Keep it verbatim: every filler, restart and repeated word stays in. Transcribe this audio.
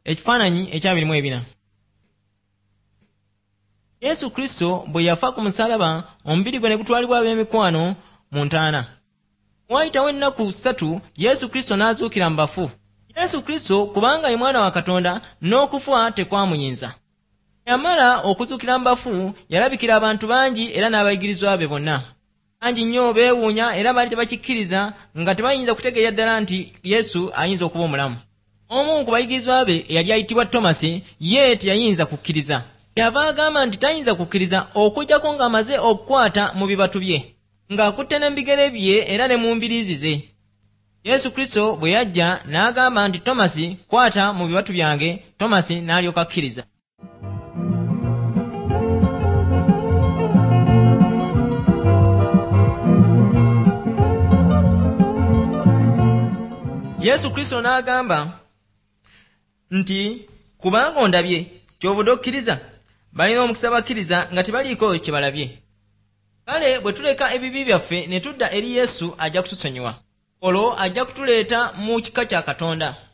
Ekifaananyi ekyabiri mu ebina. Yesu Kristo bwe yafa ku musaalaba, omubiri gwe ne gutwalibwa ab'emikwano mu ntaana. Wayitawo ennaku ssatu Yesu Kristo n'azuukira mu bafu. Yesu Kristo kubanga ye mwana wa Katonda, n'okufa tekwamuyinza. Yamala okuzuukira mu bafu yalabikira abantu bangi era n'abayigirizwa be bonna. Bangi nnyo beewuunya era baali tebakikkiriza nga tebayinza kutegeera ddala nti Yesu ayinza okuba omulamu. Omu ku bayigirizwa be eyali ayitibwa Tomasi, ye teyayinza kukkiriza. Yava agamba nti tayinza kukkiriza okuggyako ng'amaze okukwata mu bibatu bye, ng'akutte ne mu bigere bye era ne mu mbiriizi ze. Yesu Kristo bwe yajja n'agamba nti, Tomasi, kwata mu bibatu byange. Tomasi n'alyoka akkiriza. Yesu Kristo n'agamba nti, kubanga ondabye kyovudde okkiriza. Balina omukisa bakkiriza nga tebaliiko kye balabye. Kale bwe tuleka ebibi byaffe ne tudda eri Yesu, ajja kutusonyiwa. Olwo ajja kutuleeta mu kika kya Katonda.